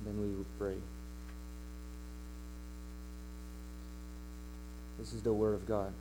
Then we will pray. This is the word of God.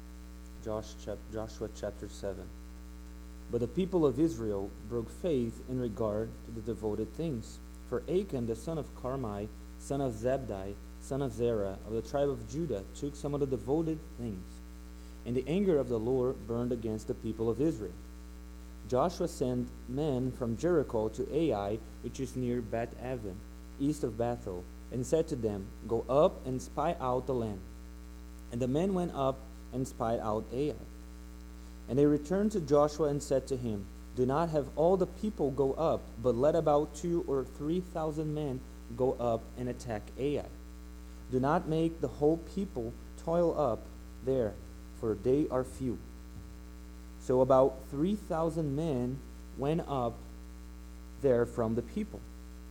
Joshua chapter 7. But the people of Israel broke faith in regard to the devoted things. For Achan, the son of Carmi, son of Zabdi, son of Zerah, of the tribe of Judah, took some of the devoted things. And the anger of the Lord burned against the people of Israel. Joshua sent men from Jericho to Ai, which is near Beth Aven, east of Bethel, and said to them, Go up and spy out the land. And the men went up and spied out Ai. And they returned to Joshua and said to him, Do not have all the people go up, but let about 2,000 or 3,000 men go up and attack Ai. Do not make the whole people toil up there, for they are few. So about 3,000 men went up there from the people.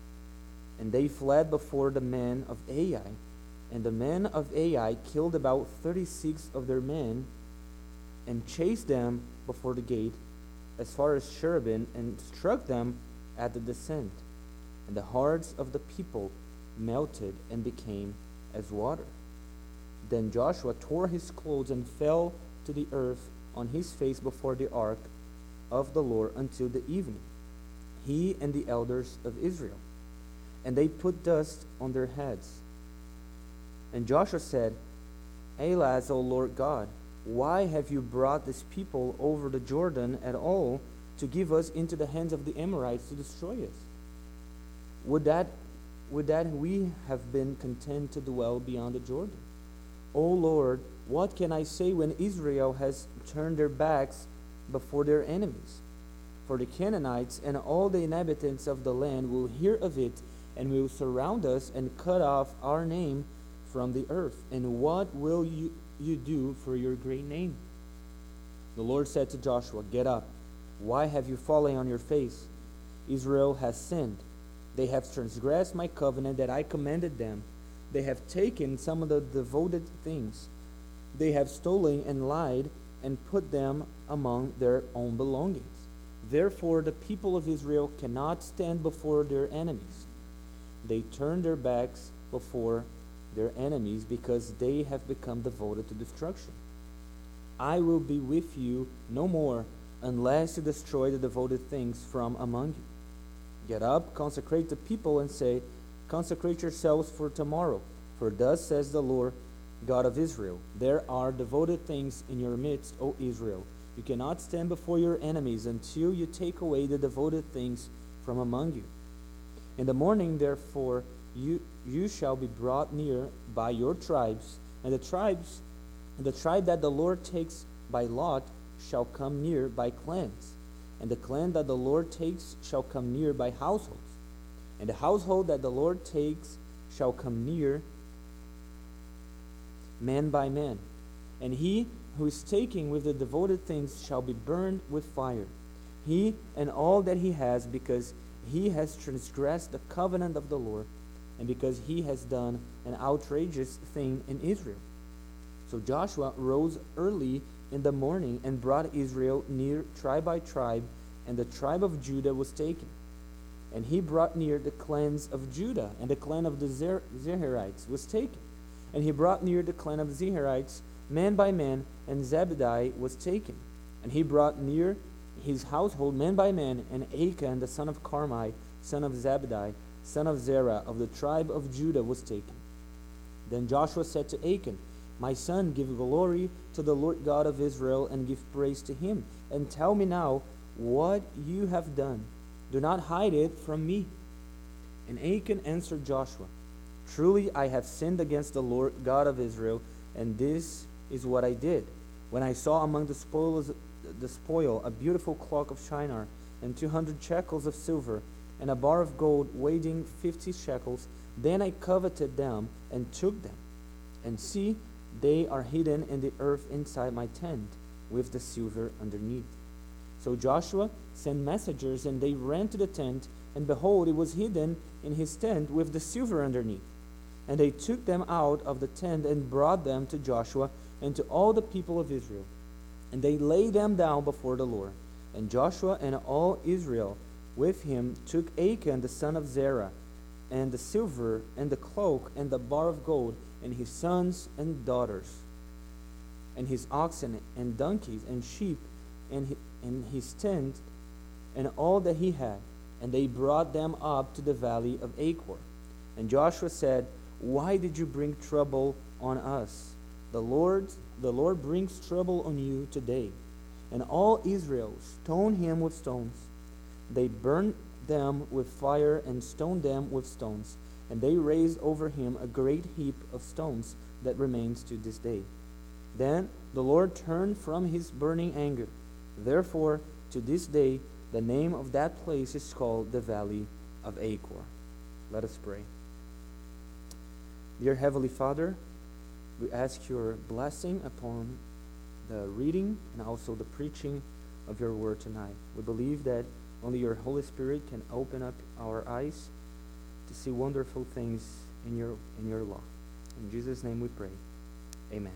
And they fled before the men of Ai. And the men of Ai killed about 36 of their men, and chased them before the gate as far as Cherubim, and struck them at the descent. And the hearts of the people melted and became as water. Then Joshua tore his clothes and fell to the earth on his face before the ark of the Lord until the evening, he and the elders of Israel. And they put dust on their heads. And Joshua said, Alas, O Lord God, why have you brought this people over the Jordan at all to give us into the hands of the Amorites to destroy us? Would that we have been content to dwell beyond the Jordan? O Lord, what can I say when Israel has turned their backs before their enemies? For the Canaanites and all the inhabitants of the land will hear of it, and will surround us and cut off our name from the earth. And what will you do for your great name? The Lord said to Joshua, Get up. Why have you fallen on your face? Israel has sinned. They have transgressed my covenant that I commanded them. They have taken some of the devoted things. They have stolen and lied and put them among their own belongings. Therefore the people of Israel cannot stand before their enemies. They turn their backs before their enemies because they have become devoted to destruction. I will be with you no more unless you destroy the devoted things from among you. Get up, consecrate the people, and say, Consecrate yourselves for tomorrow. For thus says the Lord God of Israel, There are devoted things in your midst, O Israel. You cannot stand before your enemies until you take away the devoted things from among you. In the morning, therefore, you shall be brought near by your tribes, and the tribe that the Lord takes by lot shall come near by clans, and the clan that the Lord takes shall come near by households, and the household that the Lord takes shall come near man by man, and he who is taken with the devoted things shall be burned with fire, he and all that he has, because he has transgressed the covenant of the Lord, and because he has done an outrageous thing in Israel. So Joshua rose early in the morning and brought Israel near tribe by tribe, and the tribe of Judah was taken. And he brought near the clans of Judah, and the clan of the Zerahite was taken. And he brought near the clan of the Zerahite man by man, and Zabdi was taken. And he brought near his household man by man, and Achan the son of Carmi, son of Zabdi, son of Zerah, of the tribe of Judah, was taken. Then Joshua said to Achan, My son, give glory to the Lord God of Israel, and give praise to him. And tell me now what you have done. Do not hide it from me. And Achan answered Joshua, Truly I have sinned against the Lord God of Israel, and this is what I did. When I saw among the spoil a beautiful cloak of Shinar, and 200 shekels of silver, and a bar of gold weighing 50 shekels, then I coveted them and took them. And see, they are hidden in the earth inside my tent, with the silver underneath. So Joshua sent messengers, and they ran to the tent, and behold, it was hidden in his tent with the silver underneath. And they took them out of the tent and brought them to Joshua and to all the people of Israel. And they laid them down before the Lord. And Joshua and all Israel with him took Achan the son of Zerah, and the silver, and the cloak, and the bar of gold, and his sons and daughters, and his oxen, and donkeys, and sheep, and his tent, and all that he had. And they brought them up to the valley of Achor. And Joshua said, Why did you bring trouble on us? The Lord brings trouble on you today. And all Israel stoned him with stones. They burned them with fire and stoned them with stones. And they raised over him a great heap of stones that remains to this day. Then the Lord turned from his burning anger. Therefore, to this day, the name of that place is called the Valley of Achor. Let us pray. Dear Heavenly Father, we ask your blessing upon the reading and also the preaching of your word tonight. We believe that only your Holy Spirit can open up our eyes to see wonderful things in your law. In Jesus' name we pray. Amen.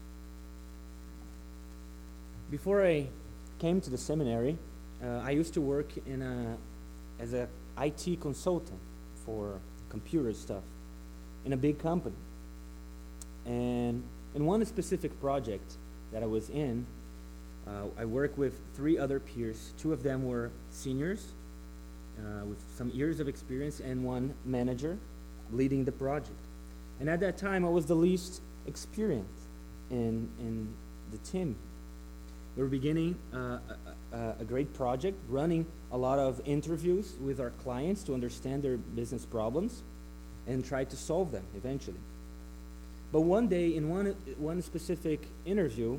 Before I came to the seminary, I used to work as a IT consultant for computer stuff in a big company. And in one specific project that I was in, I worked with 3 other peers. 2 of them were seniors with some years of experience, and 1 manager leading the project. And at that time, I was the least experienced in the team. We were beginning a great project, running a lot of interviews with our clients to understand their business problems and try to solve them eventually. But one day, in one specific interview,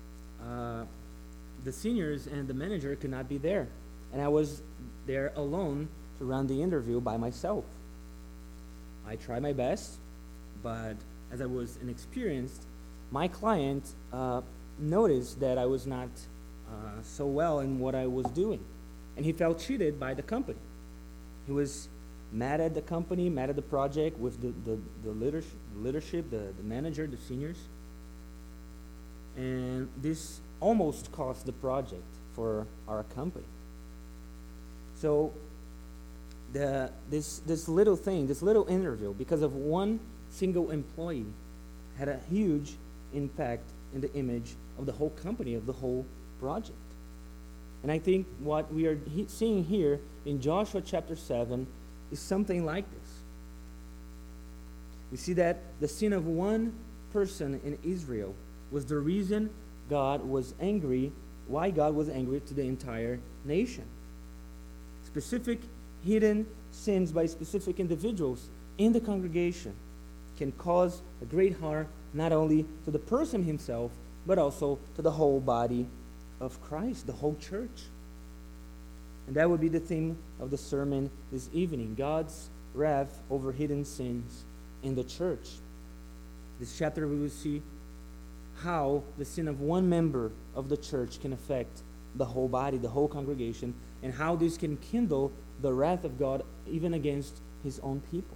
the seniors and the manager could not be there, and I was there alone to run the interview by myself. I tried my best, but as I was inexperienced, my client noticed that I was not so well in what I was doing, and he felt cheated by the company. He was mad at the company, mad at the project with the leadership, the manager, the seniors, and this almost cost the project for our company. So this little thing, this little interview, because of one single employee, had a huge impact in the image of the whole company, of the whole project. And I think what we are seeing here in Joshua chapter 7 is something like this. We see that the sin of one person in Israel was the reason God was angry, why God was angry to the entire nation. Specific hidden sins by specific individuals in the congregation can cause a great harm not only to the person himself, but also to the whole body of Christ, the whole church. And that would be the theme of the sermon this evening, God's wrath over hidden sins in the church. This chapter we will see how the sin of one member of the church can affect the whole body, the whole congregation, and how this can kindle the wrath of God even against his own people.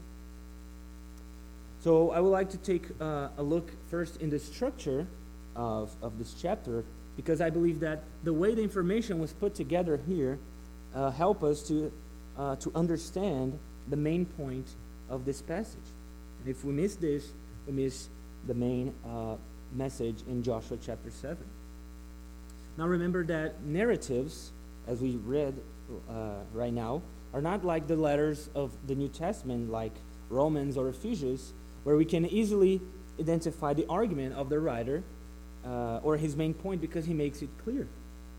So I would like to take a look first in the structure of this chapter, because I believe that the way the information was put together here help us to understand the main point of this passage. And if we miss this, we miss the main message in Joshua chapter 7. Now remember that narratives, as we read right now, are not like the letters of the New Testament, like Romans or Ephesians, where we can easily identify the argument of the writer or his main point because he makes it clear.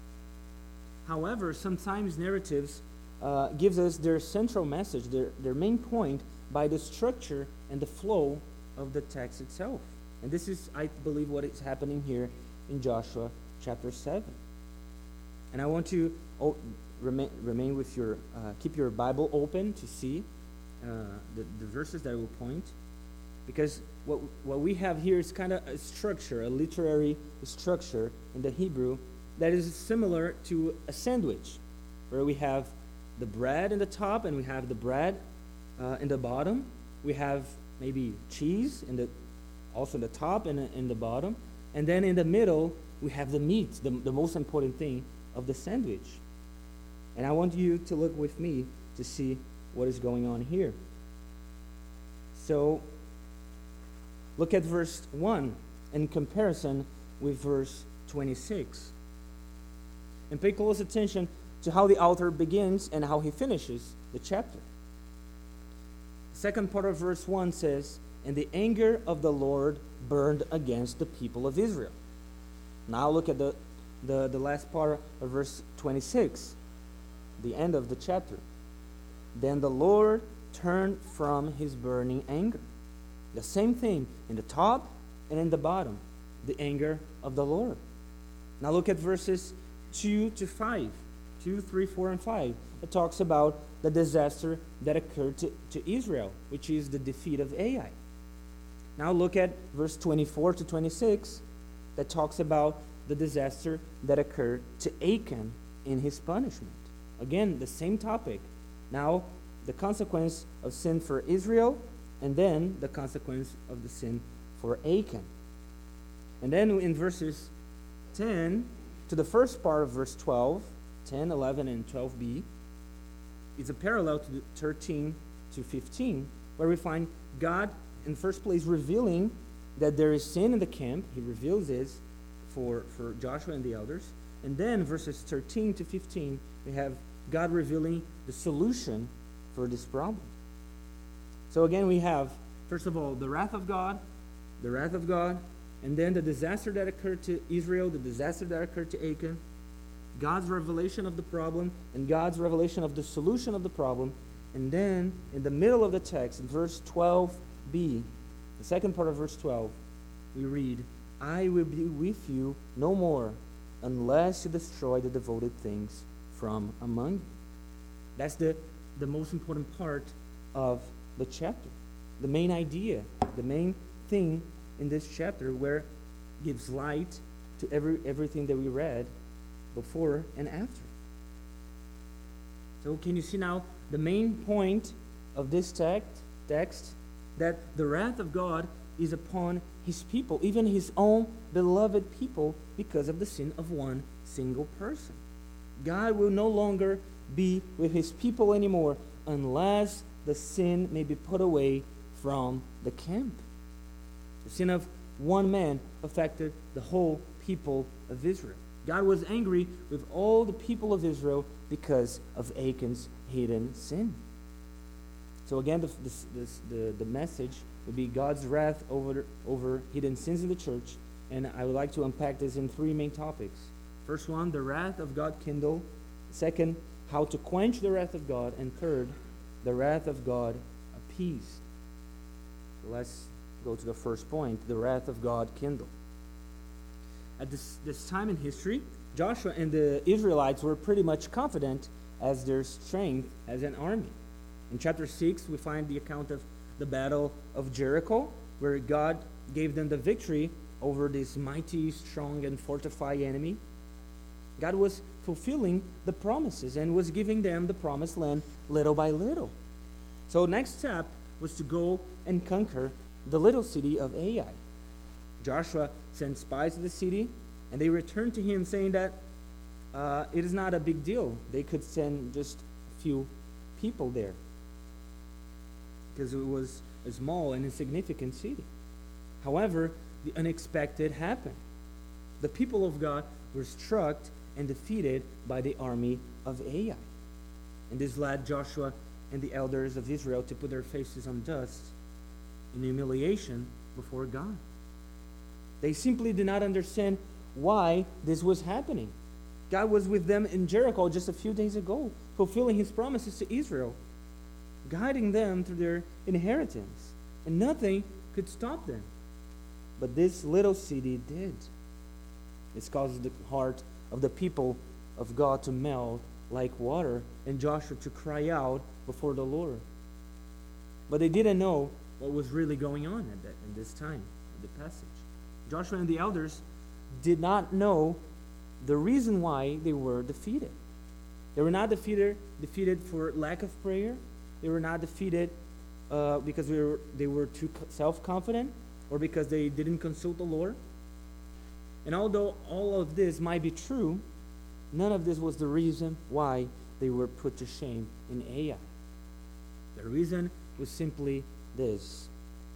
However, sometimes narratives gives us their central message, their main point, by the structure and the flow of the text itself. And this is, I believe, what is happening here in Joshua chapter 7. And I want to remain with your, keep your Bible open to see the verses that I will point. Because what we have here is kind of a structure, a literary structure in the Hebrew that is similar to a sandwich, where we have the bread in the top and we have the bread in the bottom. We have maybe cheese also in the top and in the bottom. And then in the middle, we have the meat, the most important thing of the sandwich. And I want you to look with me to see what is going on here. So look at verse 1 in comparison with verse 26. And pay close attention to how the author begins and how he finishes the chapter. The second part of verse 1 says, "And the anger of the Lord burned against the people of Israel." Now look at the last part of verse 26, the end of the chapter. "Then the Lord turned from his burning anger." The same thing in the top and in the bottom, the anger of the Lord. Now look at verses 2 to 5, 2, 3, 4, and 5. It talks about the disaster that occurred to Israel, which is the defeat of Ai. Now look at verse 24 to 26, that talks about the disaster that occurred to Achan in his punishment. Again, the same topic. Now, the consequence of sin for Israel, and then the consequence of the sin for Achan. And then in verses 10 to the first part of verse 12, 10, 11, and 12b, is a parallel to the 13 to 15, where we find God, in the first place, revealing that there is sin in the camp. He reveals this for Joshua and the elders. And then verses 13 to 15, we have God revealing the solution for this problem. So again, we have, first of all, the wrath of God, and then the disaster that occurred to Israel, the disaster that occurred to Achan, God's revelation of the problem, and God's revelation of the solution of the problem. And then, in the middle of the text, in verse 12b, the second part of verse 12, we read, "I will be with you no more, unless you destroy the devoted things from among you." That's the most important part of the chapter. The main idea, the main thing in this chapter, where it gives light to everything that we read before and after. So can you see now the main point of this text, that the wrath of God is upon his people, even his own beloved people, because of the sin of one single person. God will no longer be with his people anymore unless the sin may be put away from the camp. The sin of one man affected the whole people of Israel. God was angry with all the people of Israel because of Achan's hidden sin. So again, the message would be God's wrath over hidden sins in the church, and I would like to unpack this in three main topics. First one, the wrath of God kindled. Second, how to quench the wrath of God. And third, the wrath of God appeased. So let's go to the first point, the wrath of God kindled. At this time in history, Joshua and the Israelites were pretty much confident as their strength as an army. In chapter 6, we find the account of the battle of Jericho, where God gave them the victory over this mighty, strong, and fortified enemy. God was fulfilling the promises and was giving them the promised land little by little. So next step was to go and conquer the little city of Ai. Joshua sent spies to the city, and they returned to him saying that it is not a big deal. They could send just a few people there because it was a small and insignificant city. However, the unexpected happened. The people of God were struck and defeated by the army of Ai. And this led Joshua and the elders of Israel to put their faces on dust in humiliation before God. They simply did not understand why this was happening. God was with them in Jericho just a few days ago, fulfilling his promises to Israel, guiding them through their inheritance, and nothing could stop them. But this little city did. This caused the heart of the people of God to melt like water, and Joshua to cry out before the Lord. But they didn't know what was really going on at this time, in the passage. Joshua and the elders did not know the reason why they were defeated. They were not defeated for lack of prayer. They were not defeated because they were too self-confident, or because they didn't consult the Lord. And although all of this might be true, none of this was the reason why they were put to shame in Ai. The reason was simply this: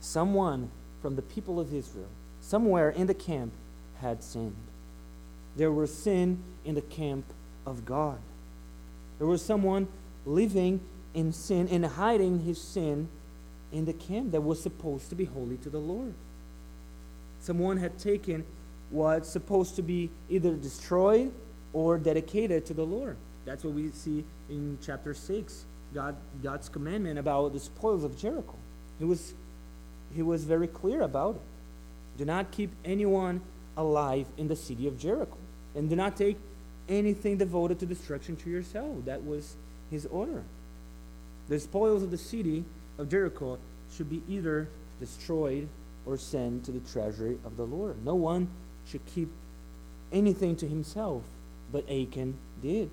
someone from the people of Israel, somewhere in the camp, had sinned. There was sin in the camp of God. There was someone living in sin and hiding his sin in the camp that was supposed to be holy to the Lord. Someone had taken what's supposed to be either destroyed or dedicated to the Lord. That's what we see in chapter 6, God's commandment about the spoils of Jericho. He was very clear about it. Do not keep anyone alive in the city of Jericho, and do not take anything devoted to destruction to yourself. That was his order. The spoils of the city of Jericho should be either destroyed or sent to the treasury of the Lord. No one should keep anything to himself, but Achan did.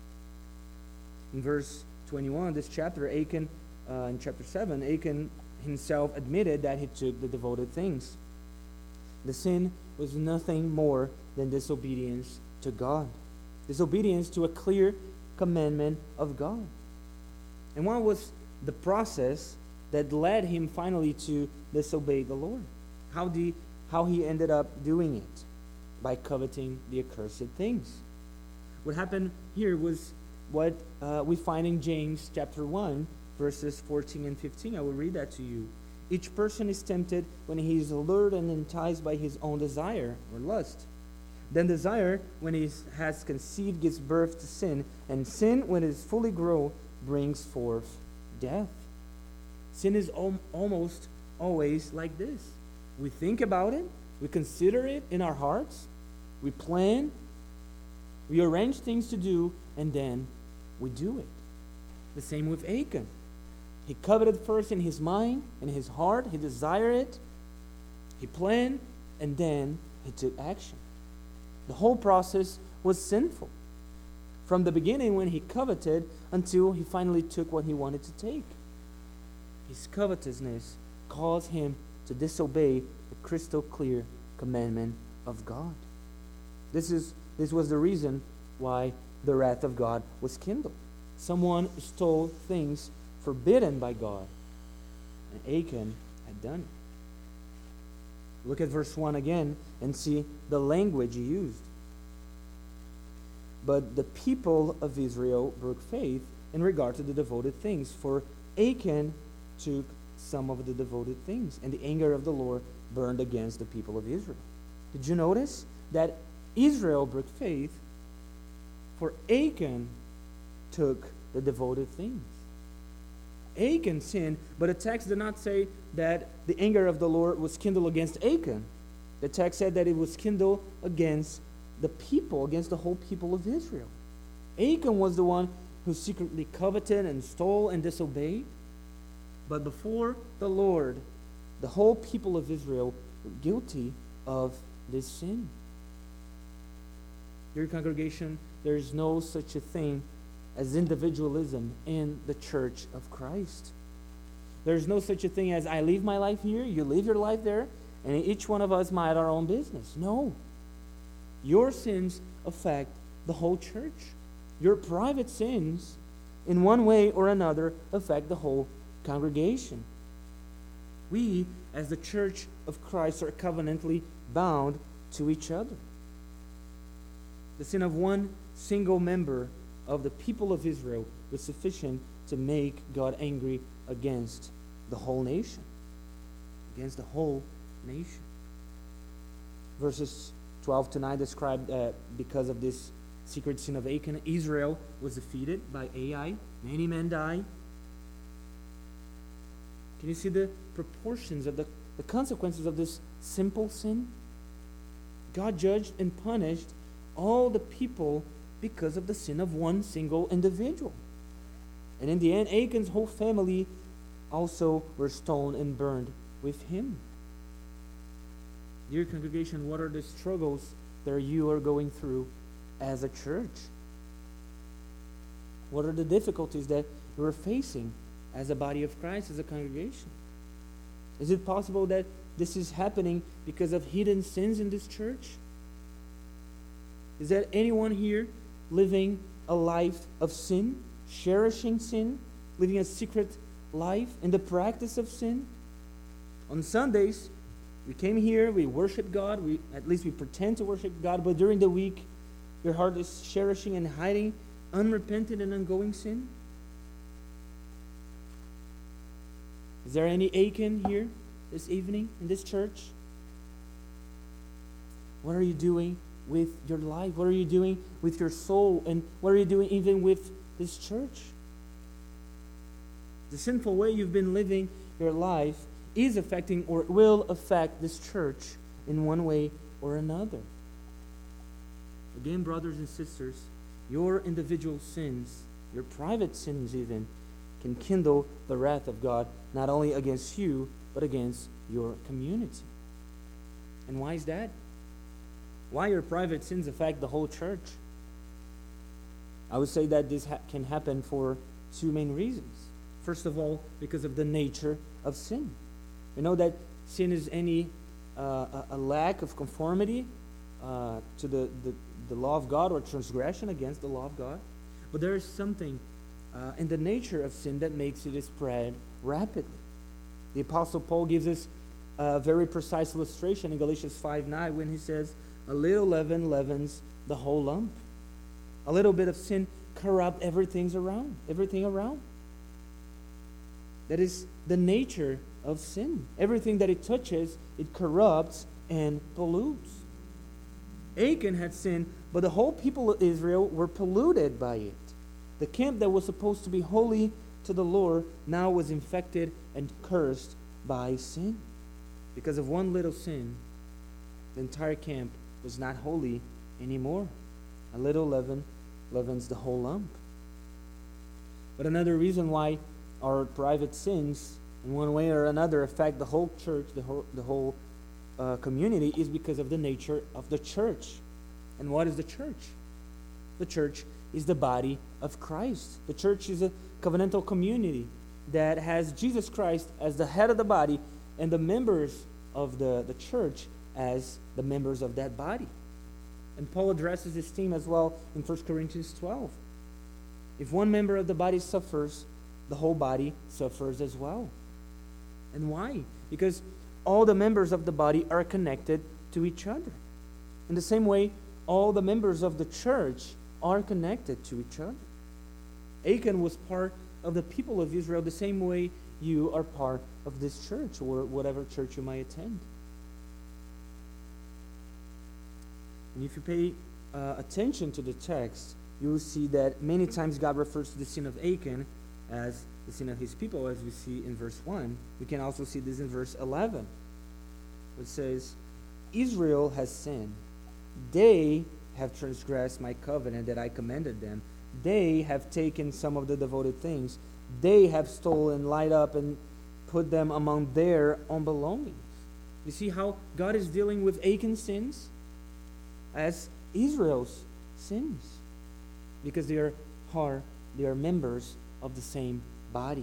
In verse 21, this chapter, in chapter 7, Achan himself admitted that he took the devoted things. The sin was nothing more than disobedience to God. Disobedience to a clear commandment of God. And what was the process that led him finally to disobey the Lord? How he ended up doing it? By coveting the accursed things. What happened here was what we find in James chapter 1, verses 14 and 15. I will read that to you. Each person is tempted when he is allured and enticed by his own desire or lust. Then desire, when it has conceived, gives birth to sin, and sin, when it is fully grown, brings forth death. Sin is almost always like this. We think about it, we consider it in our hearts, we plan, we arrange things to do, and then we do it. The same with Achan. He coveted first in his mind, in his heart, he desired it, he planned, and then he took action. The whole process was sinful. From the beginning when he coveted until he finally took what he wanted to take. His covetousness caused him to disobey the crystal clear commandment of God. This was the reason why the wrath of God was kindled. Someone stole things forbidden by God, and Achan had done it. Look at verse 1 again and see the language he used. But the people of Israel broke faith in regard to the devoted things, for Achan took some of the devoted things, and the anger of the Lord burned against the people of Israel. Did you notice that Israel broke faith, for Achan took the devoted things? Achan sinned, but the text did not say that the anger of the Lord was kindled against Achan. The text said that it was kindled against the people, against the whole people of Israel. Achan was the one who secretly coveted and stole and disobeyed. But before the Lord, the whole people of Israel were guilty of this sin. Dear congregation, there is no such a thing as individualism in the church of Christ. There is no such a thing as I live my life here, you live your life there, and each one of us mind our own business. No. Your sins affect the whole church. Your private sins, in one way or another, affect the whole congregation. We, as the church of Christ, are covenantally bound to each other. The sin of one single member of the people of Israel was sufficient to make God angry against the whole nation. Against the whole nation. Verses 12 to 9 describe because of this secret sin of Achan, Israel was defeated by Ai. Many men died. Can you see the proportions of the consequences of this simple sin? God judged and punished all the people because of the sin of one single individual. And in the end, Achan's whole family also were stoned and burned with him. Dear congregation, what are the struggles that you are going through as a church? What are the difficulties that you are facing as a body of Christ, as a congregation? Is it possible that this is happening because of hidden sins in this church? Is there anyone here living a life of sin, cherishing sin, living a secret life in the practice of sin? On Sundays, we came here, we worship God, at least we pretend to worship God, but during the week, your heart is cherishing and hiding unrepented and ongoing sin? Is there any Achan here this evening in this church? What are you doing with your life? What are you doing with your soul? And what are you doing even with this church? The sinful way you've been living your life is affecting or will affect this church in one way or another. Again, brothers and sisters, your individual sins, your private sins even, can kindle the wrath of God not only against you, but against your community. And why is that? Why your private sins affect the whole church? I would say that this can happen for two main reasons. First of all, because of the nature of sin. We know that sin is a lack of conformity to the law of God, or transgression against the law of God. But there is something in the nature of sin that makes it spread rapidly. The Apostle Paul gives us a very precise illustration in Galatians 5:9 when he says, "A little leaven leavens the whole lump." A little bit of sin corrupts everything around. That is the nature of sin. Everything that it touches, it corrupts and pollutes. Achan had sinned, but the whole people of Israel were polluted by it. The camp that was supposed to be holy to the Lord now was infected and cursed by sin. Because of one little sin, the entire camp was not holy anymore. A little leaven leavens the whole lump. But another reason why our private sins, in one way or another, affect the whole church, the whole community, is because of the nature of the church. And what is the church? The church is the body of Christ. The church is a covenantal community that has Jesus Christ as the head of the body, and the members of the church as the members of that body. And Paul addresses this theme as well in 1 Corinthians 12. If one member of the body suffers, the whole body suffers as well. And why? Because all the members of the body are connected to each other. In the same way, all the members of the church are connected to each other. Achan was part of the people of Israel the same way you are part of this church, or whatever church you might attend. And if you pay attention to the text, you will see that many times God refers to the sin of Achan as the sin of his people, as we see in verse 1. We can also see this in verse 11. It says, "Israel has sinned. They have transgressed my covenant that I commanded them. They have taken some of the devoted things. They have stolen, light up, and put them among their own belongings." You see how God is dealing with Achan's sins as Israel's sins, because they are members of the same body.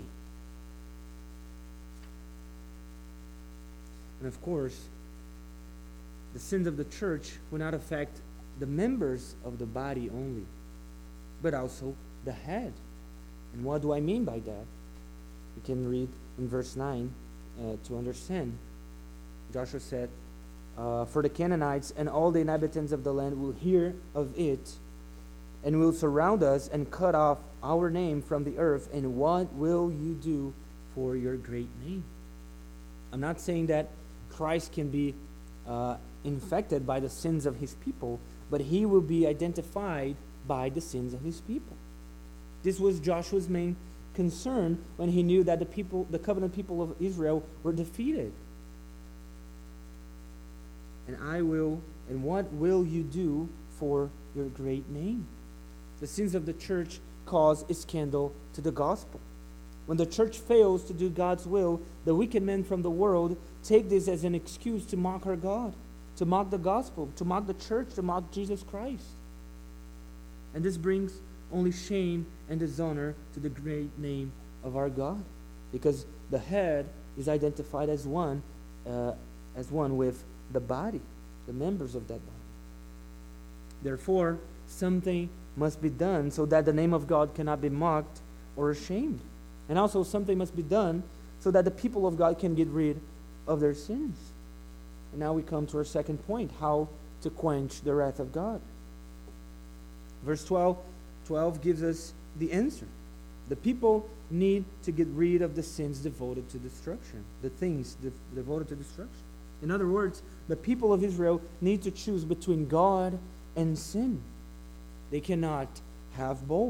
And of course, the sins of the church will not affect the members of the body only, but also the head. And what do I mean by that? We can read in verse 9 to understand. Joshua said, "For the Canaanites and all the inhabitants of the land will hear of it, and will surround us and cut off our name from the earth. And what will you do for your great name?" I'm not saying that Christ can be infected by the sins of his people, but he will be identified by the sins of his people. This was Joshua's main concern when he knew that the covenant people of Israel were defeated. And what will you do for your great name? The sins of the church cause a scandal to the gospel. When the church fails to do God's will, the wicked men from the world take this as an excuse to mock our God, to mock the gospel, to mock the church, to mock Jesus Christ. And this brings only shame and dishonor to the great name of our God, because the head is identified as one with the body, the members of that body. Therefore, something must be done so that the name of God cannot be mocked or ashamed. And also something must be done so that the people of God can get rid of their sins. And now we come to our second point, how to quench the wrath of God. Verse 12 gives us the answer. The people need to get rid of the sins devoted to destruction, the things devoted to destruction. In other words, the people of Israel need to choose between God and sin. They cannot have both.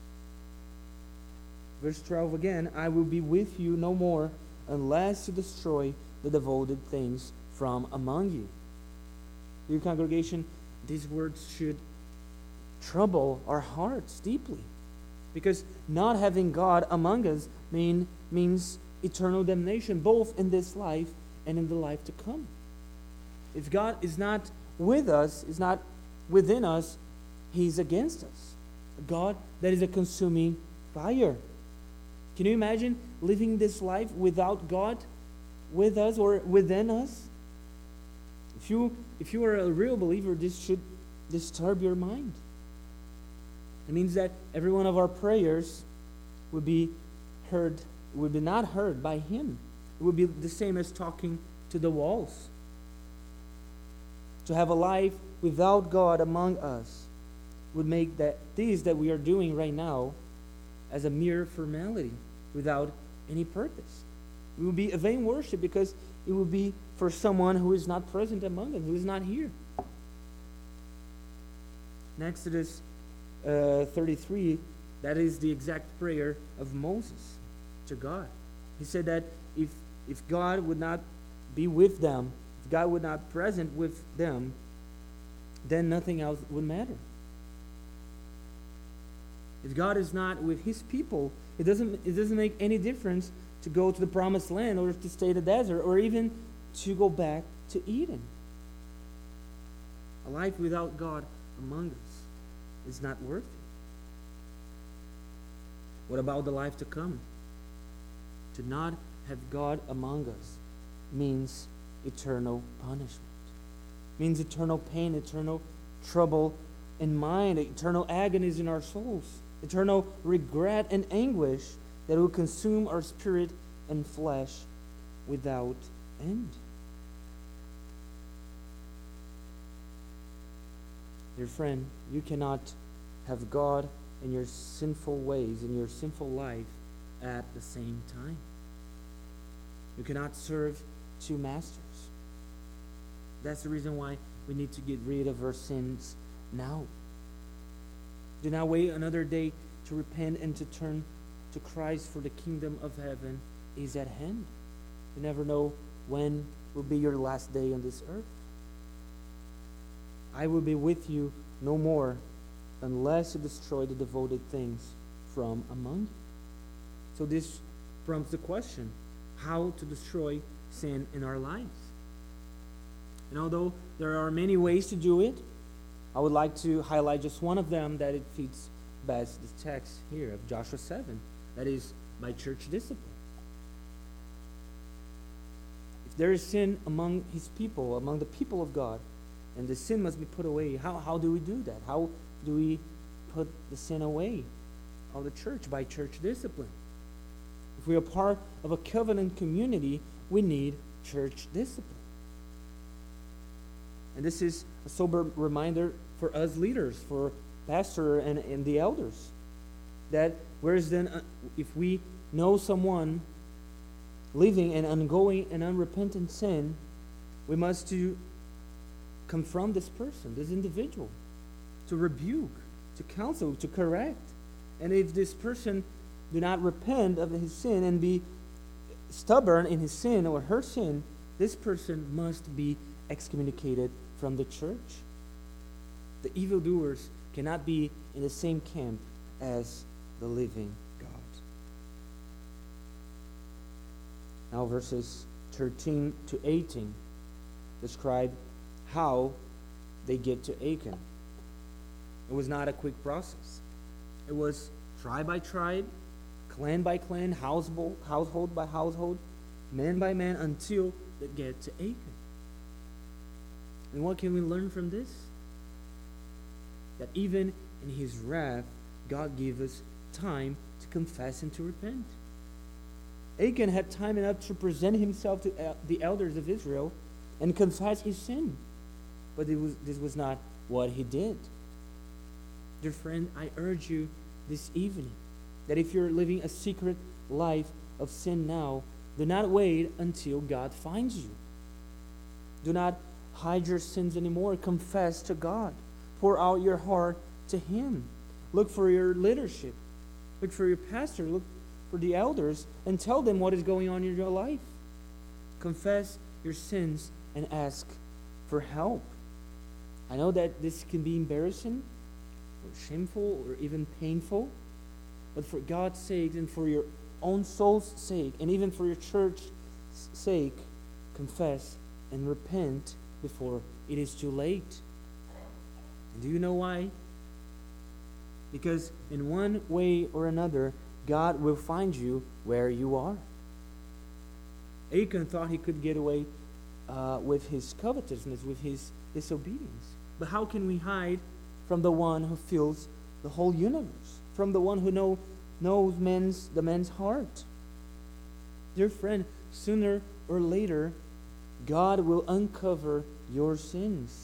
Verse 12 again, I will be with you no more unless you destroy the devoted things from among you. Dear congregation, these words should trouble our hearts deeply, because not having God among us means eternal damnation, both in this life and in the life to come. If God is not with us, is not within us, He's against us. A God that is a consuming fire. Can you imagine living this life without God with us or within us? If you are a real believer, this should disturb your mind. It means that every one of our prayers would be not heard by Him. It would be the same as talking to the walls. To have a life without God among us would make that we are doing right now as a mere formality without any purpose. It would be a vain worship, because it would be for someone who is not present among us, who is not here. In Exodus 33, that is the exact prayer of Moses to God. He said that if God would not be with them, if God would not present with them, then nothing else would matter. If God is not with His people, it doesn't make any difference to go to the promised land or to stay in the desert or even to go back to Eden. A life without God among us is not worth it. What about the life to come? To not have God among us means eternal punishment. Means eternal pain, eternal trouble in mind, eternal agonies in our souls, eternal regret and anguish that will consume our spirit and flesh without end. Dear friend, you cannot have God in your sinful ways, in your sinful life at the same time. You cannot serve two masters. That's the reason why we need to get rid of our sins now. Do not wait another day to repent and to turn to Christ, for the kingdom of heaven is at hand. You never know when will be your last day on this earth. I will be with you no more unless you destroy the devoted things from among you. So this prompts the question, how to destroy sin in our lives. And although there are many ways to do it, I would like to highlight just one of them that it fits best the text here of Joshua 7. That is by church discipline. If there is sin among His people, among the people of God, and the sin must be put away, how do we do that? How do we put the sin away of the church? By church discipline. If we are part of a covenant community, we need church discipline. And this is a sober reminder for us leaders, for pastor and the elders, that whereas then if we know someone living in ongoing and unrepentant sin, we must to confront this person, this individual, to rebuke, to counsel, to correct. And if this person do not repent of his sin and be stubborn in his sin or her sin, this person must be excommunicated from the church. The evildoers cannot be in the same camp as the living God. Now verses 13 to 18 describe how they get to Achan. It was not a quick process. It was tribe by tribe, clan by clan, household by household, man by man, until they get to Achan. And what can we learn from this? That even in His wrath, God gives us time to confess and to repent. Achan had time enough to present himself to the elders of Israel and confess his sin. But this was not what he did. Dear friend, I urge you this evening that if you're living a secret life of sin now, do not wait until God finds you. Do not hide your sins anymore. Confess to God. Pour out your heart to Him. Look for your leadership. Look for your pastor. Look for the elders and tell them what is going on in your life. Confess your sins and ask for help. I know that this can be embarrassing or shameful or even painful, but for God's sake and for your own soul's sake and even for your church's sake, confess and repent before it is too late. And do you know why? Because in one way or another, God will find you where you are. Achan thought he could get away with his covetousness, with his disobedience. But how can we hide from the one who fills the whole universe? From the one who knows the man's heart? Dear friend, sooner or later, God will uncover your sins.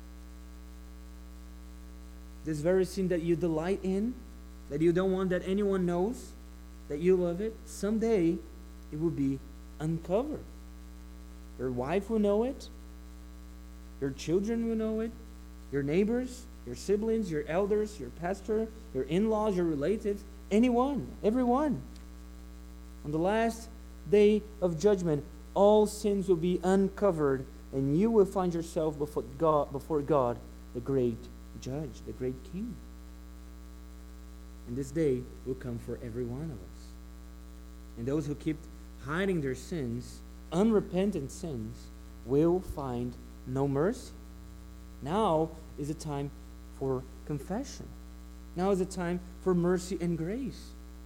This very sin that you delight in, that you don't want that anyone knows, that you love it, someday it will be uncovered. Your wife will know it. Your children will know it. Your neighbors, your siblings, your elders, your pastor, your in-laws, your relatives, anyone, everyone. On the last day of judgment, all sins will be uncovered, and you will find yourself before God, the great Judge, the great King. And this day will come for every one of us. And those who keep hiding their sins, unrepentant sins, will find no mercy. Now is a time for confession. Now is a time for mercy and grace.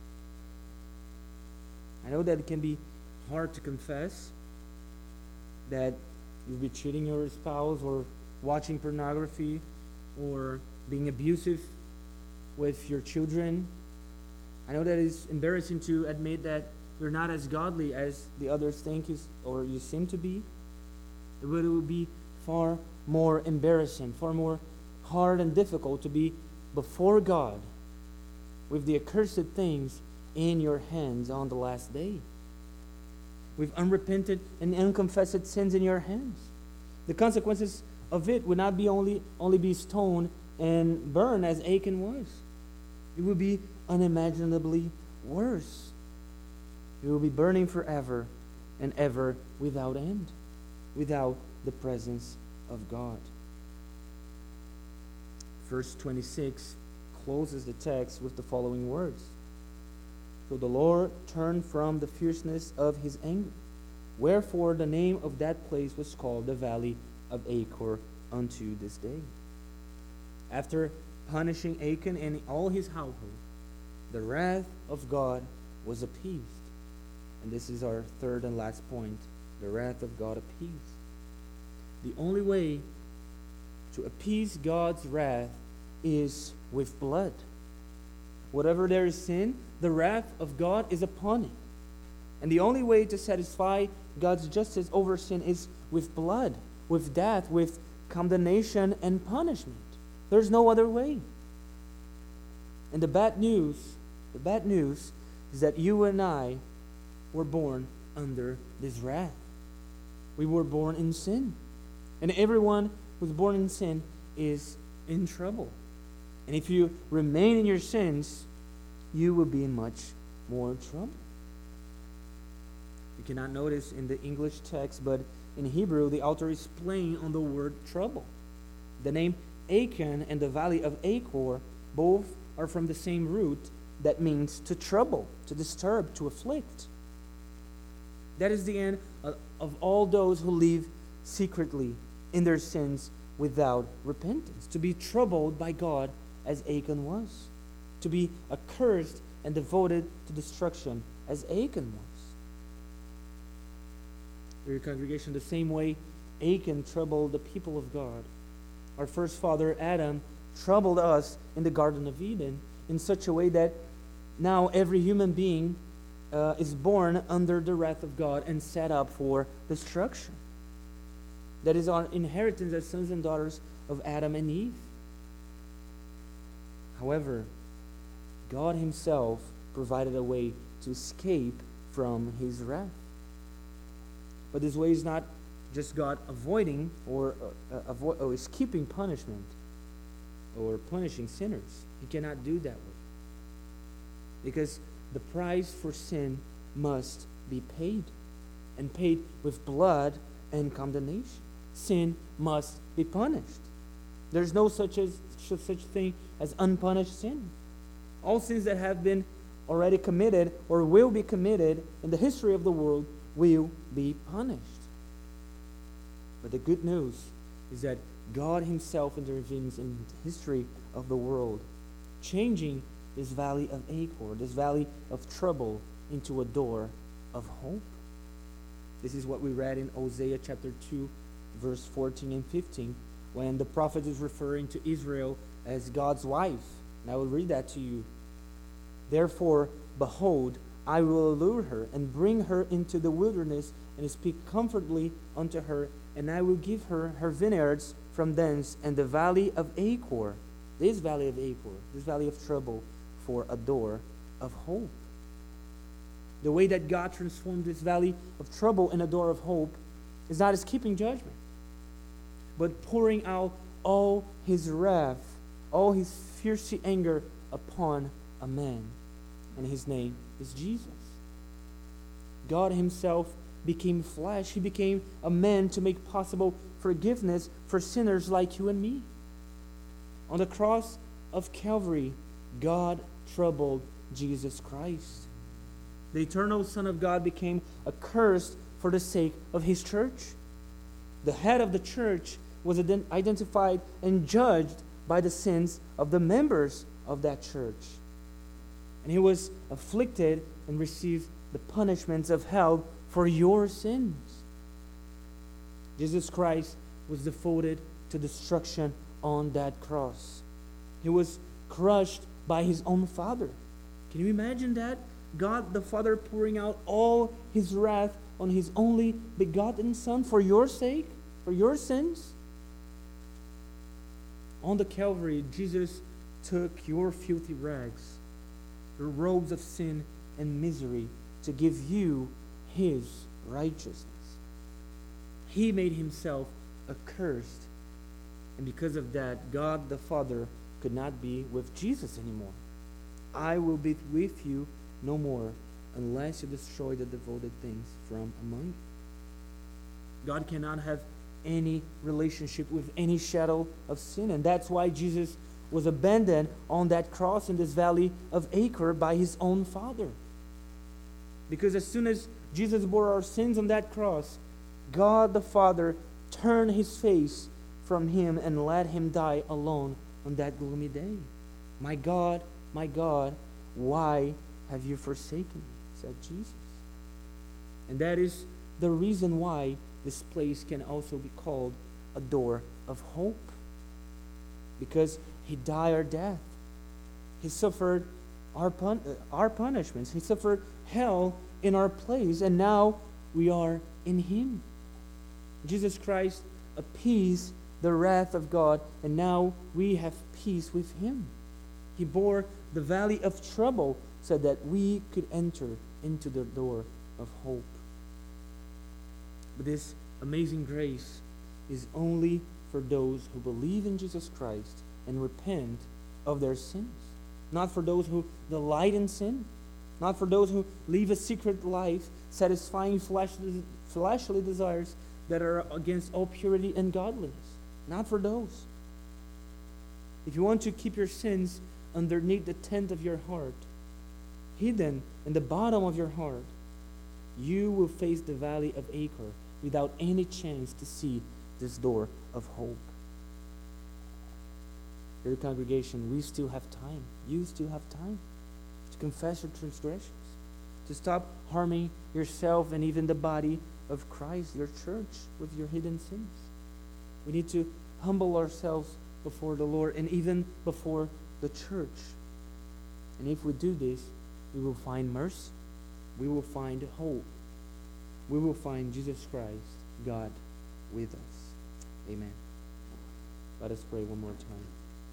I know that it can be hard to confess that you'll be cheating your spouse or watching pornography or being abusive with your children. I know that it's embarrassing to admit that you're not as godly as the others think or you seem to be. But it would be far more embarrassing, far more hard and difficult to be before God with the accursed things in your hands on the last day. With unrepented and unconfessed sins in your hands. The consequences of it would not be only be stoned and burned as Achan was. It would be unimaginably worse. It will be burning forever and ever without end, without the presence of God. Verse 26 closes the text with the following words. So the Lord turned from the fierceness of his anger. Wherefore the name of that place was called the Valley of Achor unto this day. After punishing Achan and all his household, the wrath of God was appeased. And this is our third and last point. The wrath of God appeased. The only way to appease God's wrath is with blood. Whatever there is sin, the wrath of God is upon it. And the only way to satisfy God's justice over sin is with blood, with death, with condemnation and punishment. There's no other way. And the bad news is that you and I were born under this wrath. We were born in sin. And everyone who's born in sin is in trouble. And if you remain in your sins, you will be in much more trouble. You cannot notice in the English text, but in Hebrew, the author is playing on the word trouble. The name Achan and the valley of Achor both are from the same root that means to trouble, to disturb, to afflict. That is the end of all those who live secretly in their sins without repentance. To be troubled by God as Achan was. To be accursed and devoted to destruction as Achan was. Dear congregation, the same way Achan troubled the people of God, our first father Adam troubled us in the Garden of Eden in such a way that now every human being is born under the wrath of God and set up for destruction. That is our inheritance as sons and daughters of Adam and Eve. However, God himself provided a way to escape from his wrath. But this way is not just God avoiding or escaping punishment or punishing sinners. He cannot do that way. Because the price for sin must be paid, and paid with blood and condemnation. Sin must be punished. There's no such thing as unpunished sin. All sins that have been already committed or will be committed in the history of the world will be punished. But the good news is that God himself intervenes in the history of the world, changing this valley of Achor, this valley of trouble, into a door of hope. This is what we read in Hosea chapter 2, verse 14 and 15, when the prophet is referring to Israel as God's wife. And I will read that to you. Therefore, behold, I will allure her and bring her into the wilderness and speak comfortably unto her, and I will give her her vineyards from thence, and the valley of Achor, this valley of Achor, this valley of trouble, for a door of hope. The way that God transformed this valley of trouble in a door of hope is not escaping judgment, but pouring out all his wrath, all his fierce anger upon a man. And his name is Jesus. God himself became flesh. He became a man to make possible forgiveness for sinners like you and me. On the cross of Calvary, God troubled Jesus Christ. The eternal Son of God became accursed for the sake of his church. The head of the church was identified and judged by the sins of the members of that church. And he was afflicted and received the punishments of hell for your sins. Jesus Christ was devoted to destruction on that cross. He was crushed by his own Father. Can you imagine that? God the Father pouring out all his wrath on his only begotten Son for your sake, for your sins. On the Calvary, Jesus took your filthy rags, your robes of sin and misery, to give you his righteousness. He made himself accursed. And because of that, God the Father could not be with Jesus anymore. I will be with you no more unless you destroy the devoted things from among you. God cannot have any relationship with any shadow of sin. And that's why Jesus was abandoned on that cross in this valley of Achor by his own Father. Because as soon as Jesus bore our sins on that cross, God the Father turned his face from him and let him die alone on that gloomy day. My God, why have you forsaken me? Said Jesus. And that is the reason why this place can also be called a door of hope. Because he died our death. He suffered our punishments. He suffered hell in our place, and now we are in him. Jesus Christ appeased the wrath of God, and now we have peace with him. He bore the valley of trouble so that we could enter into the door of hope. But this amazing grace is only for those who believe in Jesus Christ and repent of their sins. Not for those who delight in sin. Not for those who live a secret life, satisfying fleshly desires that are against all purity and godliness. Not for those. If you want to keep your sins underneath the tent of your heart, hidden in the bottom of your heart, you will face the valley of Achor without any chance to see this door of hope. Dear congregation, we still have time. You still have time to confess your transgressions, to stop harming yourself and even the body of Christ, your church, with your hidden sins. We need to humble ourselves before the Lord and even before the church. And if we do this, we will find mercy. we will find hope. We will find Jesus Christ, God, with us. Amen. Let us pray one more time.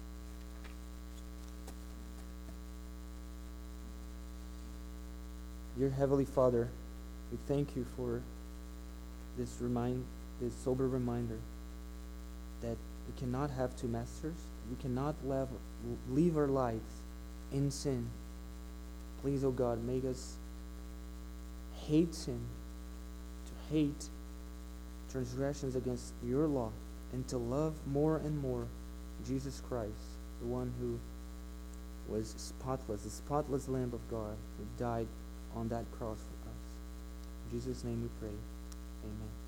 Dear Heavenly Father, we thank you for this sober reminder that we cannot have two masters. We cannot live our lives in sin. Please, O God, make us hate sin, to hate transgressions against your law, and to love more and more Jesus Christ, the one who was spotless, the spotless Lamb of God, who died on that cross for us. In Jesus' name we pray. Amen.